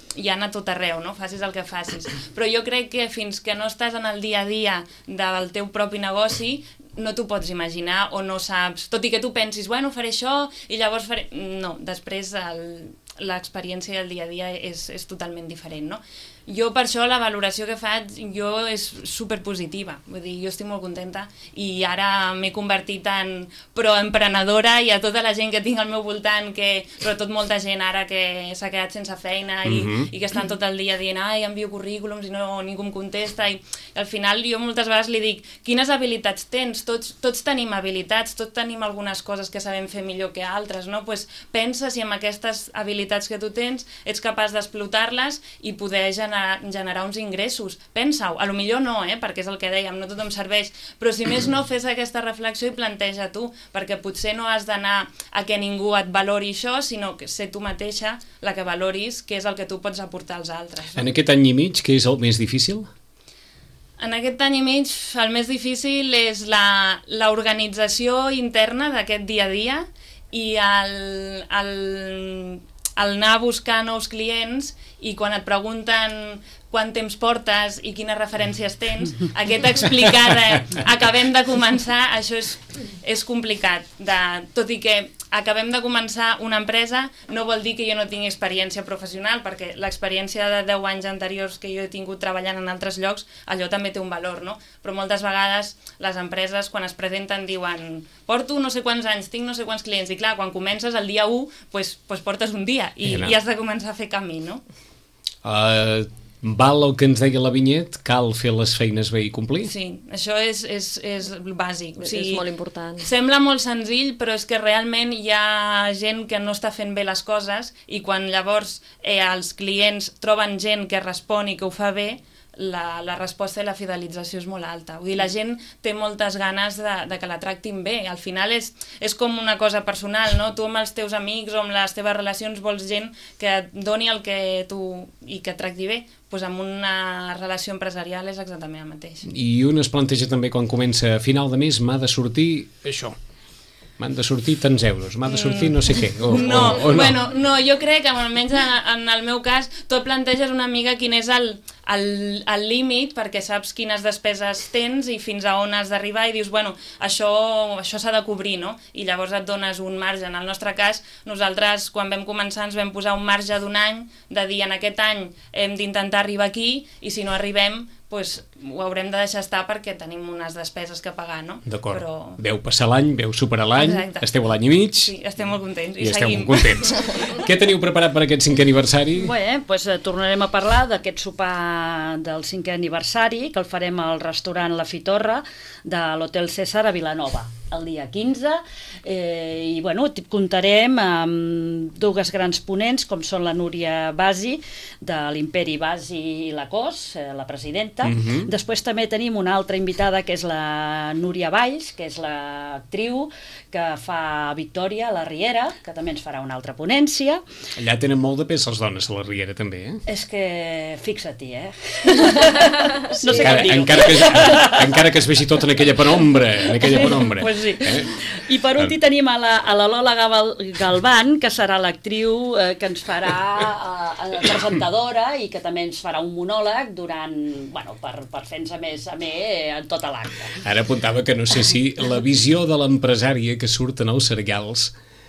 hi ha a tot arreu, no? Facis el que facis. Però jo crec que fins que no estàs en el dia a dia del teu propi negoci, no t'ho pots imaginar o no saps, tot i que tu pensis, bueno, faré això i llavors faré... No, després l'experiència del dia a dia és, és totalment diferent, no? Jo per això la valoració que faig jo és superpositiva, vull dir, jo estic molt contenta i ara m'he convertit en proemprenedora i a tota la gent que tinc al meu voltant, que sobretot molta gent ara que s'ha quedat sense feina i, mm-hmm. i que estan tot el dia dient ai, envio currículums i no ningú em contesta i, i al final jo moltes vegades li dic quines habilitats tens? Tots, tots tenim habilitats, tots tenim algunes coses que sabem fer millor que altres, no? Pues pensa si amb aquestes habilitats que tu tens ets capaç d'explotar-les i poder generar generar uns ingressos. Pensa-ho, a lo millor no, eh, perquè és el que dèiem, no tothom serveix, però si més no, fes aquesta reflexió i planteja tu, perquè potser no has d'anar a que ningú et valori això, sinó que ser tu mateixa la que valoris què és el que tu pots aportar als altres. No? En aquest any i mig, què és el més difícil? En aquest any i mig, el més difícil és la, la organització interna d'aquest dia a dia i el... el el anar a buscar nous clients i quan et pregunten quant temps portes i quines referències tens, aquest explicar de acabem de començar, això és, és complicat. De, tot i que acabem de començar una empresa, no vol dir que jo no tingui experiència professional, perquè l'experiència de deu anys anteriors que jo he tingut treballant en altres llocs, allò també té un valor, no? Però moltes vegades les empreses, quan es presenten, diuen porto no sé quants anys, tinc no sé quants clients, i clar, quan comences el dia u, pues, pues portes un dia, i, i has de començar a fer camí, no? Uh, val el que ens deia la Vinyet, cal fer les feines bé i complir? Sí, això és, és, és bàsic. O sigui, és molt important. Sembla molt senzill, però és que realment hi ha gent que no està fent bé les coses i quan llavors eh, els clients troben gent que respon i que ho fa bé, la, la resposta i la fidelització és molt alta. Vull dir, la gent té moltes ganes de, de que la tractin bé. Al final és, és com una cosa personal, no? Tu amb els teus amics o amb les teves relacions vols gent que et doni el que tu i que et tracti bé. Pues amb una relació empresarial és exactament el mateix. I un es planteja també quan comença a final de mes m'ha de sortir això. M'han de sortir tants euros, m'ha de sortir no sé què. O, no, o, o no. Bueno, no, jo crec que almenys en, en el meu cas tu planteges una mica quin és el, el, el límit perquè saps quines despeses tens i fins a on has d'arribar i dius, bueno, això això s'ha de cobrir, no? I llavors et dones un marge. En el nostre cas, nosaltres quan vam començar ens vam posar un marge d'un any de dir en aquest any hem d'intentar arribar aquí i si no arribem pues, ho haurem de deixar estar perquè tenim unes despeses que pagar, no? D'acord. Però... Veu passar l'any, veu superar l'any, esteu a l'any i mig... Sí, estem molt contents i, i esteu seguim. molt contents. Què teniu preparat per aquest cinquè aniversari? Bé, doncs eh, tornarem a parlar d'aquest sopar del cinquè aniversari, que el farem al restaurant La Fitorra de l'Hotel César a Vilanova, el dia quinze, eh, i bueno, comptarem amb dues grans ponents, com són la Núria Basi, de l'Imperi Basi i la Cos, eh, la presidenta. Uh-huh. Després també tenim una altra invitada, que és la Núria Valls, que és l'actriu que fa Victòria a la Riera, que també ens farà una altra ponència. Allà tenen molt de pes les dones a la Riera, també, eh? És que fixa-t'hi, eh? Sí. No sé encara, encara, que, encara que es vegi tot en aquella penombra, en aquella penombra. Pues sí. Eh? I per últim ah. tenim a la, a la Lola Galván, que serà l'actriu eh, que ens farà eh, presentadora i que també ens farà un monòleg durant, bueno, per, per fer-nos a més a més en tota l'acte. Ara apuntava que no sé si la visió de l'empresària que surt en els serials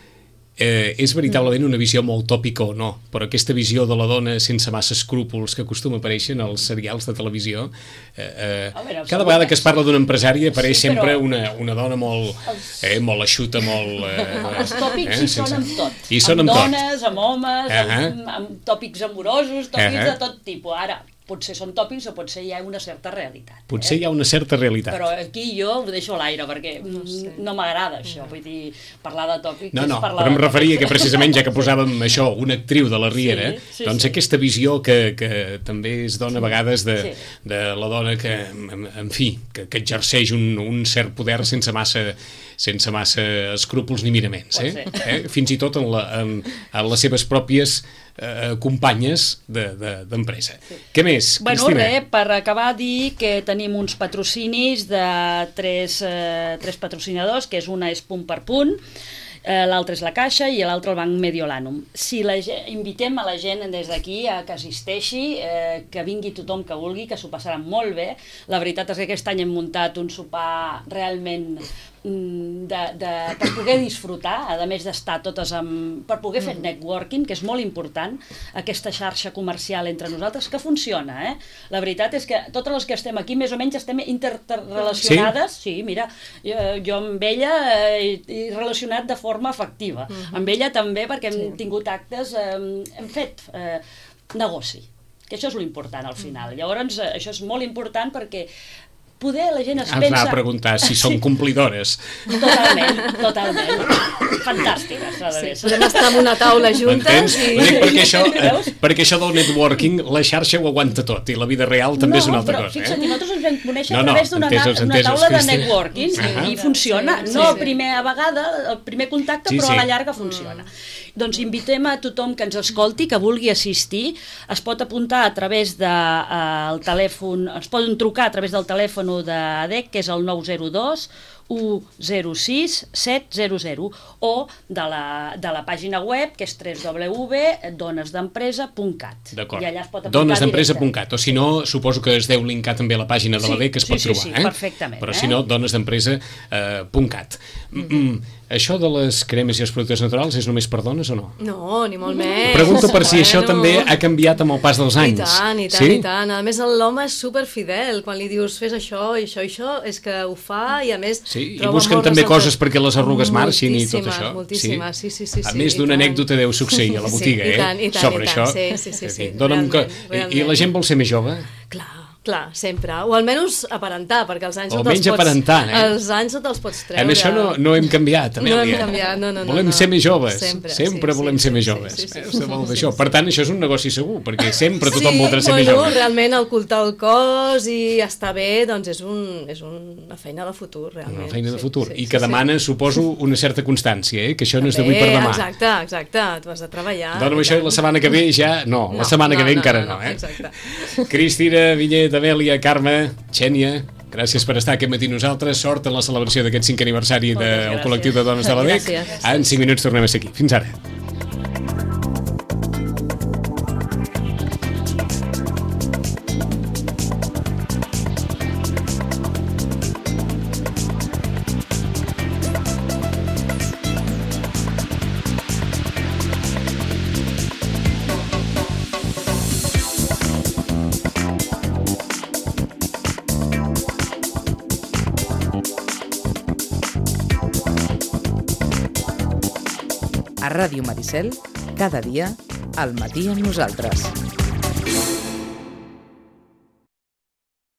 eh, és veritablement una visió molt tòpica o no, però aquesta visió de la dona sense massa escrúpols que acostuma a aparèixer en els serials de televisió, eh, eh, veure, cada vegada que es parla d'una empresària apareix sí, sempre una, una dona molt, eh, molt eixuta, molt... Eh, els tòpics eh, hi són amb tot. Hi són amb, amb tot. dones, amb homes, uh -huh. amb, amb tòpics amorosos, tòpics uh -huh. de tot tipus. Ara, potser són tòpics o potser hi ha una certa realitat. Potser eh? hi ha una certa realitat. Però aquí jo ho deixo a l'aire, perquè no, sé. no m'agrada això, vull dir, parlar de tòpics no, no, és parlar però em de referia que precisament, ja que posàvem això, una actriu de la Riera, sí, sí, doncs sí. aquesta visió que, que també es dona a vegades de, sí. de la dona que, en, en fi, que, que exerceix un, un cert poder sense massa sense massa escrúpols ni miraments, eh? eh? Fins i tot en, la, en, en les seves pròpies eh, companyes d'empresa. De, de, sí. Què més, bueno, Cristina? Res, per acabar dir que tenim uns patrocinis de tres, eh, tres patrocinadors, que és una és Punt per Punt, eh, l'altre és la Caixa i l'altre el Banc Mediolanum. Si la gent, invitem a la gent des d'aquí a que assisteixi, eh, que vingui tothom que vulgui, que s'ho passarà molt bé. La veritat és que aquest any hem muntat un sopar realment de, de, per poder disfrutar, a més d'estar totes amb, per poder fer networking, que és molt important, aquesta xarxa comercial entre nosaltres, que funciona, eh? La veritat és que totes les que estem aquí més o menys estem interrelacionades, sí, sí mira, jo, jo amb ella he, he relacionat de forma efectiva, uh-huh. amb ella també perquè hem sí. tingut actes, eh, hem fet eh, negoci, que això és l'important al final. Uh-huh. Llavors, això és molt important perquè poder la gent es pensa... Has a preguntar si són complidores. Totalment, totalment. Fantàstiques, s'ha de dir. Sí, podem estar en una taula juntes i... Perquè això, eh, perquè això del networking, la xarxa ho aguanta tot i la vida real també no, és una altra però, cosa. Fixa't, eh? nosaltres ens vam conèixer no, a no, través d'una entesos, una entesos, taula Cristina. de networking Uh-huh. i funciona. Sí, no sí, a primera vegada, el primer contacte, sí, però sí. a la llarga funciona. Mm. Doncs invitem a tothom que ens escolti, que vulgui assistir, es pot apuntar a través del de, uh, telèfon, es poden trucar a través del telèfon de A D E C, que és el nou zero dos u zero sis set zero zero, o de la, de la pàgina web, que és w w w punt dones d'empresa punt cat. D'acord. I allà es pot apuntar dones d'empresa punt directe. cat, o si no, suposo que es deu linkar també a la pàgina de Sí, l'A D E C, que es sí, pot sí, trobar. sí, eh? perfectament, Però eh? si no, dones d'empresa punt cat. Mm -hmm. Això de les cremes i els productes naturals és només per dones o no? No, ni molt més. Pregunto per si això Bueno. també ha canviat amb el pas dels anys. I tant, i tant, sí? i tant. A més, l'home és superfidel. Quan li dius fes això, i això, i això, és que ho fa i a més... Sí, i troba busquen molts també resultats. coses perquè les arrugues marxin i tot això. Moltíssimes, sí, sí, sí. A sí, més i d'una tant. anècdota deu succeir a la botiga, sí, i tant, eh? i tant, Sobre i això. tant. Sí, sí, sí. sí, Dóna'm que... realment, I la gent vol ser més jove? Clar. Clar, sempre. O almenys aparentar, perquè els anys o no te'ls menys pots... aparentar, eh? Els anys no te'ls pots treure. En això no, no hem canviat, Amèlia. No hem canviat, no, no. Volem no, ser més joves. Sempre, sempre sí, volem sí, ser sí, més sí, joves. sí, sí, Eh, sí, sí, molt sí, d'això. sí. Per tant, això és un negoci segur, perquè sempre tothom sí, voldrà ser bueno, més jove. realment ocultar el cos i estar bé, doncs és, un, és una feina de futur, realment. Una feina de futur. Sí, I sí, que sí, demana, sí. suposo, una certa constància, eh? Que això no és d'avui per Bé, demà. Exacte, exacte, tu has de treballar. Dóna'm això i la setmana que ve ja... No, No, la setmana no, que ve no, encara no, no, eh? exacte. Cristina, Vinyet, Amèlia, Carme, Xènia, gràcies per estar aquest matí nosaltres. Sort en la celebració d'aquest cinquè aniversari del col·lectiu de dones de l'A D E C. Gràcies. En cinc minuts tornem a ser aquí. Fins ara. A Ràdio Maricel, cada dia, al matí amb nosaltres.